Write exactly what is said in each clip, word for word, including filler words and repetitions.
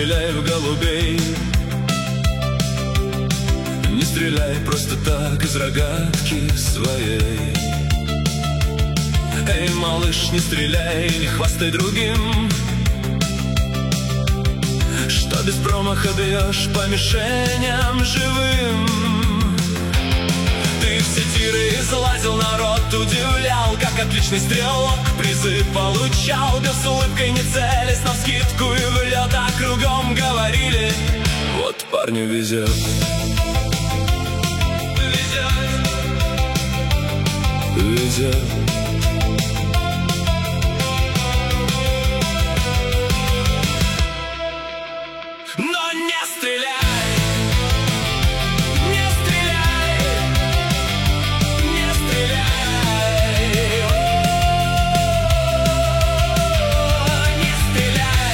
стреляй в голубей. Не стреляй просто так из рогатки своей. Эй, малыш, не стреляй, не хвастай другим, что без промаха бьешь по мишеням живым. Ты все тиры излазил, народ удивлял, как отличный стрелок призы получал. Бил с улыбкой, не целясь, навскидку и в лед, а кругом говорили: вот парню везет. Везет. Но не стреляй, не стреляй, не стреляй, о, не стреляй.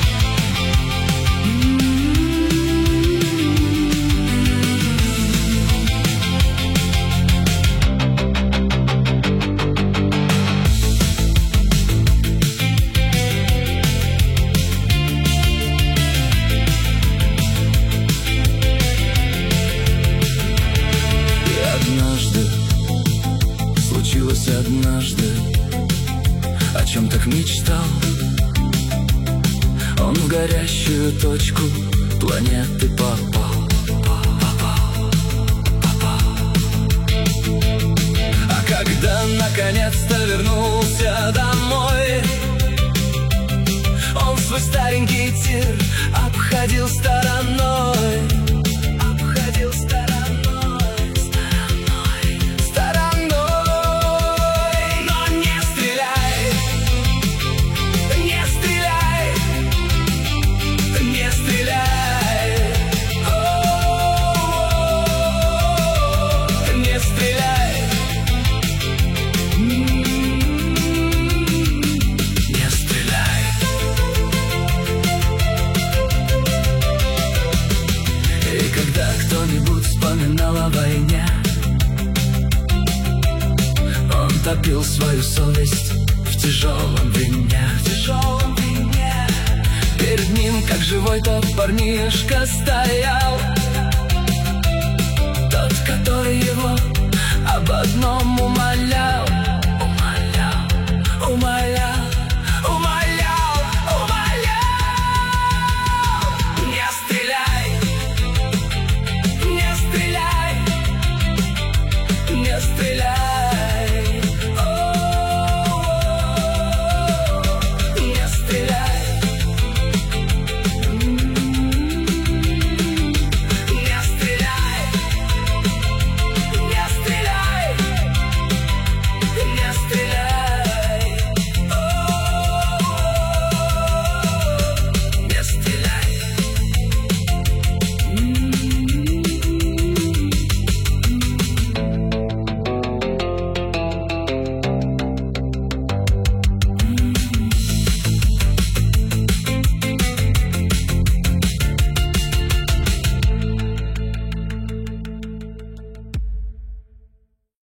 Однажды, о чем так мечтал, он в горящую точку планеты попал, попал, попал. А когда наконец-то вернулся домой, он свой старенький тир обходил стороной. Обходил стороной. Кто-нибудь вспоминал о войне, он топил свою совесть в тяжелом вине, в тяжелом вине. Перед ним, как живой тот парнишка, стоял